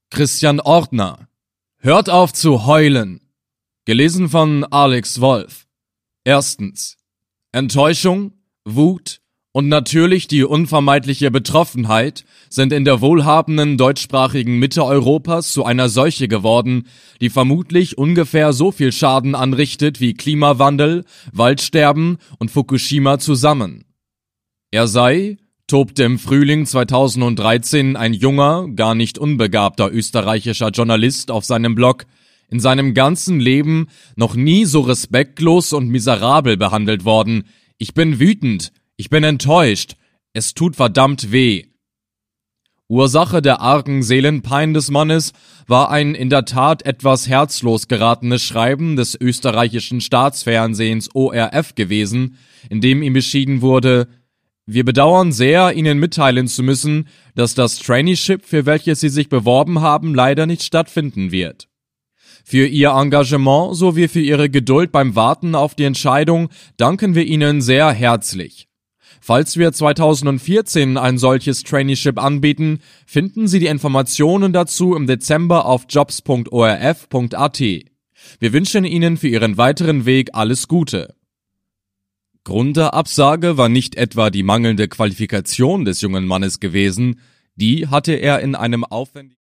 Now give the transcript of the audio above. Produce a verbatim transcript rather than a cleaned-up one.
Christian Ortner. Hört auf zu heulen. Gelesen von Alex Wolf. Erstens. Enttäuschung, Wut und natürlich die unvermeidliche Betroffenheit sind in der wohlhabenden deutschsprachigen Mitte Europas zu einer Seuche geworden, die vermutlich ungefähr so viel Schaden anrichtet wie Klimawandel, Waldsterben und Fukushima zusammen. Er sei, tobte im Frühling zweitausenddreizehn ein junger, gar nicht unbegabter österreichischer Journalist auf seinem Blog, in seinem ganzen Leben noch nie so respektlos und miserabel behandelt worden. Ich bin wütend, ich bin enttäuscht, es tut verdammt weh. Ursache der argen Seelenpein des Mannes war ein in der Tat etwas herzlos geratenes Schreiben des österreichischen Staatsfernsehens O R F gewesen, in dem ihm beschieden wurde: Wir bedauern sehr, Ihnen mitteilen zu müssen, dass das Traineeship, für welches Sie sich beworben haben, leider nicht stattfinden wird. Für Ihr Engagement sowie für Ihre Geduld beim Warten auf die Entscheidung danken wir Ihnen sehr herzlich. Falls wir zweitausendvierzehn ein solches Traineeship anbieten, finden Sie die Informationen dazu im Dezember auf jobs punkt o r f punkt a t. Wir wünschen Ihnen für Ihren weiteren Weg alles Gute. Grund der Absage war nicht etwa die mangelnde Qualifikation des jungen Mannes gewesen, die hatte er in einem aufwendigen